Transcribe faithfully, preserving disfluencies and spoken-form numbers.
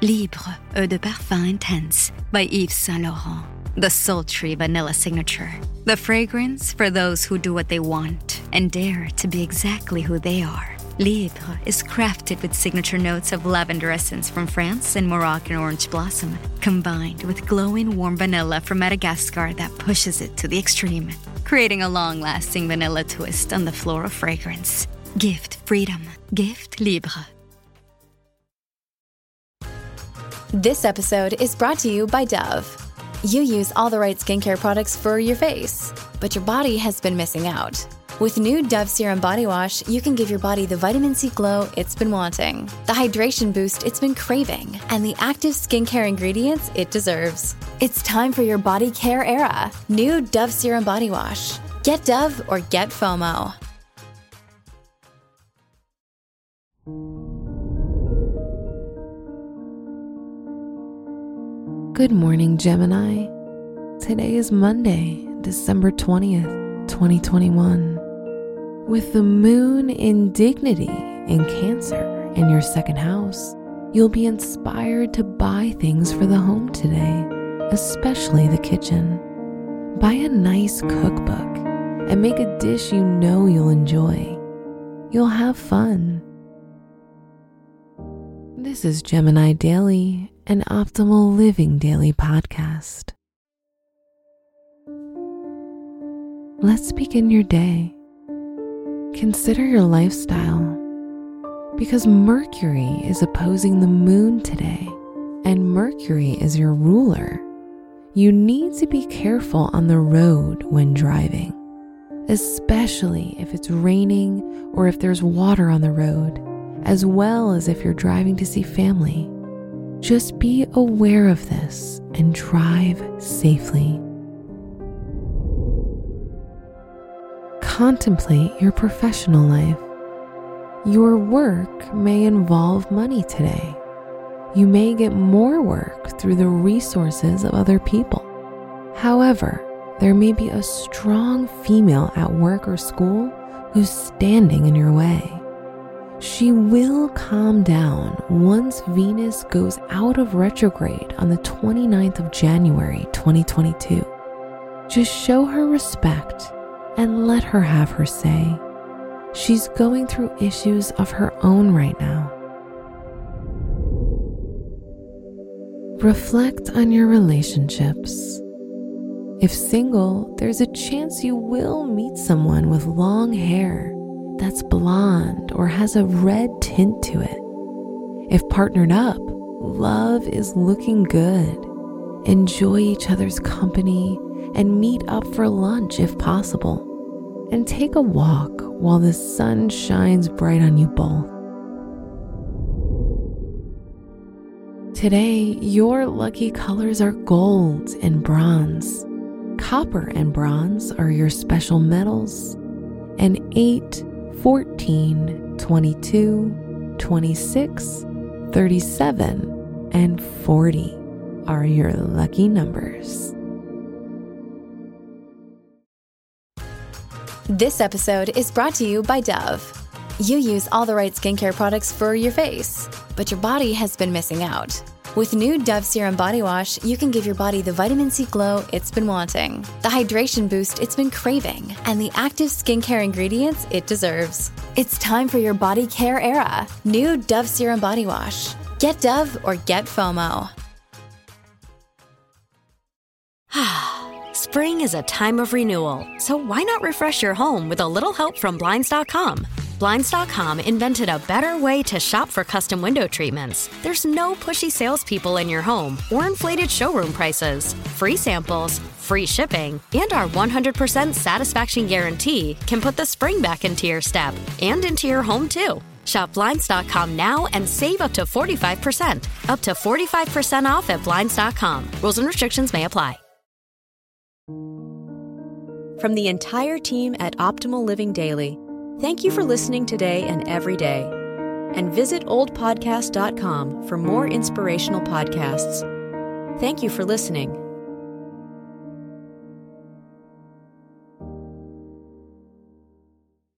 Libre Eau de Parfum Intense by Yves Saint Laurent. The sultry vanilla signature. The fragrance for those who do what they want and dare to be exactly who they are. Libre is crafted with signature notes of lavender essence from France and Moroccan orange blossom, combined with glowing warm vanilla from Madagascar that pushes it to the extreme, creating a long-lasting vanilla twist on the floral fragrance. Gift freedom. Gift Libre. This episode is brought to you by Dove. You use all the right skincare products for your face, but your body has been missing out. With new Dove Serum Body Wash, you can give your body the vitamin C glow it's been wanting, the hydration boost it's been craving, and the active skincare ingredients it deserves. It's time for your body care era. New Dove Serum Body Wash. Get Dove or get FOMO. Good morning, Gemini. Today is Monday, December twentieth, twenty twenty-one. With the moon in dignity in Cancer in your second house, you'll be inspired to buy things for the home today, especially the kitchen. Buy a nice cookbook and make a dish you know you'll enjoy. You'll have fun. This is Gemini Daily, an Optimal Living Daily podcast. Let's begin your day. Consider your lifestyle, because Mercury is opposing the moon today, and Mercury is your ruler. You need to be careful on the road when driving, especially if it's raining or if there's water on the road, as well as if you're driving to see family. Just be aware of this and drive safely. Contemplate your professional life. Your work may involve money today. You may get more work through the resources of other people. However, there may be a strong female at work or school who's standing in your way. She will calm down once Venus goes out of retrograde on the twenty-ninth of January, twenty twenty-two. Just show her respect and let her have her say. She's going through issues of her own right now. Reflect on your relationships. If single, there's a chance you will meet someone with long hair that's blonde or has a red tint to it. If partnered up, love is looking good. Enjoy each other's company and meet up for lunch if possible. And take a walk while the sun shines bright on you both. Today, your lucky colors are gold and bronze. Copper and bronze are your special metals. And eight, fourteen, twenty-two, twenty-six, thirty-seven, and forty are your lucky numbers. This episode is brought to you by Dove. You use all the right skincare products for your face, but your body has been missing out. With new Dove Serum Body Wash, you can give your body the vitamin C glow it's been wanting, the hydration boost it's been craving, and the active skincare ingredients it deserves. It's time for your body care era. New Dove Serum Body Wash. Get Dove or get FOMO. Spring is a time of renewal, so why not refresh your home with a little help from Blinds dot com? Blinds dot com invented a better way to shop for custom window treatments. There's no pushy salespeople in your home or inflated showroom prices. Free samples, free shipping, and our one hundred percent satisfaction guarantee can put the spring back into your step and into your home, too. Shop Blinds dot com now and save up to forty-five percent. Up to forty-five percent off at Blinds dot com. Rules and restrictions may apply. From the entire team at Optimal Living Daily, thank you for listening today and every day. And visit old podcast dot com for more inspirational podcasts. Thank you for listening.